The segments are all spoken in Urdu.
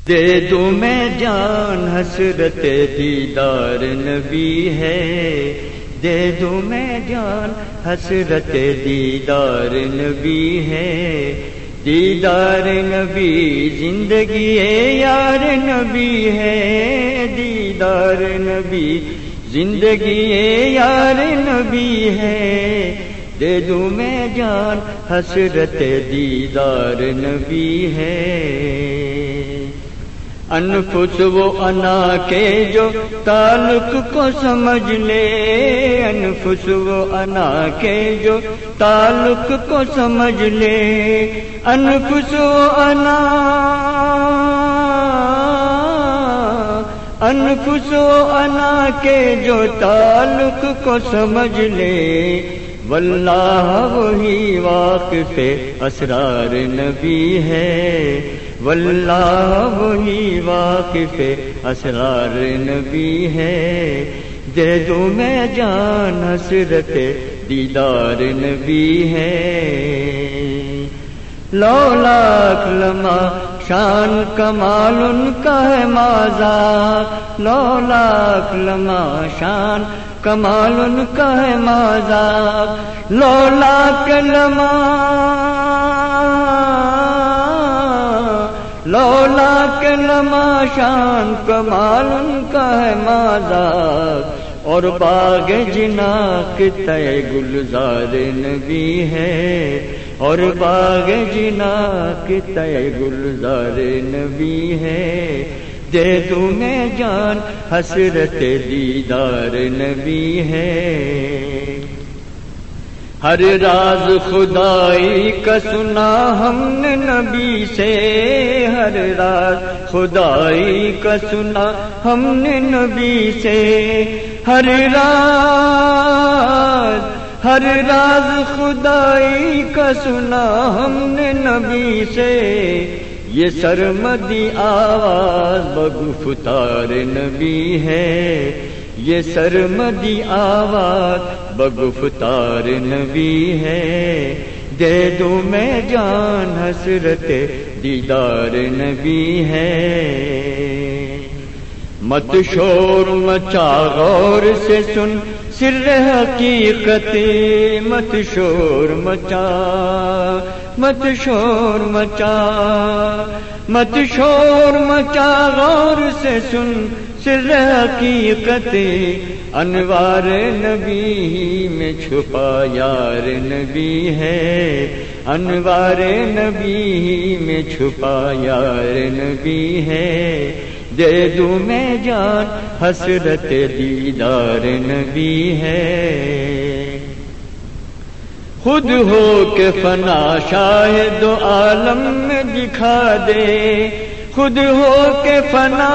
دے دوں میں جان حسرت دیدار نبی ہے، دے دوں میں جان حسرت دیدار نبی ہے، دیدار نبی زندگی یار نبی ہے، دیدار نبی زندگی یار نبی ہے، دے دوں میں جان حسرت دیدار نبی ہے۔ انفس و انا کے جو تعلق کو سمجھ لے، انفس و انا کے جو تعلق کو سمجھ لے، انفس و انا، انفس و انا کے جو تعلق کو سمجھ لے، واللہ وہی واقف اسرار نبی ہے، واللہ وہی واقف اسرار نبی ہے، دے دوں میں جان حسرت دیدار نبی ہے۔ لولاک لما شان کمال ان کا ہے مازاق، لولاک لما شان کمال ان کا ہے مازاق، لولاک لما، لولاک لما شان کمال ان کا ہے مازاق، اور باغ جنا کے تے گلزار نبی ہے، اور باغ جنا کے تے گلزار نبی ہے، دے دوں میں جان حسرت دیدار نبی ہے۔ ہر راز خدائی کا سنا ہم نے نبی سے، ہر راز خدائی کا سنا ہم نے نبی سے، ہر راز خدائی کا سنا ہم نے نبی سے، یہ سرمدی آواز بگفتار نبی ہے، یہ سرمدی آواز بگفتار نبی ہے، دے دوں میں جان حسرت دیدار نبی ہے۔ مت شور مچا غور سے سن سر حقیقت، مت شور مچا، مت شور مچا، مت شور مچا غور سے سن سر حقیقت، انوار نبی میں چھپا یار نبی ہے، انوار نبی میں چھپا یار نبی ہے، دے دوں میں جان حسرت دیدار نبی ہے۔ خود ہو کے فنا شاہد عالم میں دکھا دے، خود ہو کے فنا،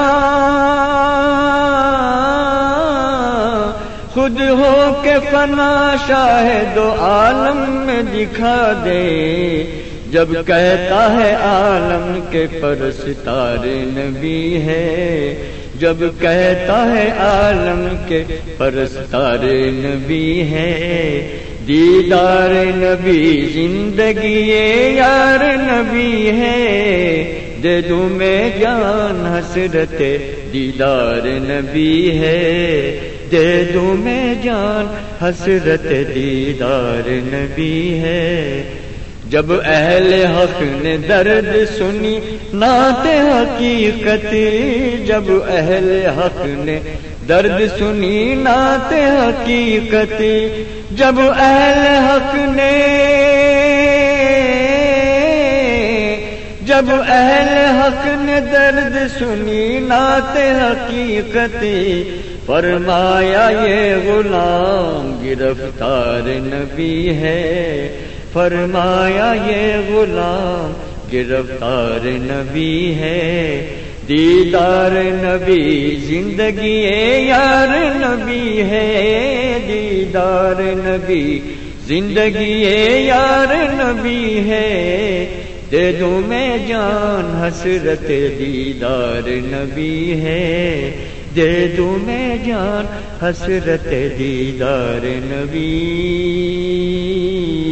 خود ہو کے فنا شاہد عالم میں دکھا دے، جب کہتا ہے عالم کے پرستار نبی ہے، جب کہتا ہے عالم کے پرستار نبی ہے، دیدار نبی زندگی یار نبی ہے، دے دوں میں جان حسرت دیدار نبی ہے، دے دوں میں جان حسرت دیدار نبی ہے۔ جب اہل حق نے درد سنی نعت حقیقت، جب اہل حق نے درد سنی نعت حقیقت، جب اہل حق نے، جب اہل حق نے درد سنی نعت حقیقت، فرمایا یہ غلام گرفتار نبی ہے، فرمایا یہ غلام گرفتار نبی ہے، دیدار نبی زندگی یار نبی ہے، دیدار نبی زندگی یار نبی ہے، دے دوں میں جان حسرت دیدار نبی ہے، دے دوں میں جان حسرت دیدار نبی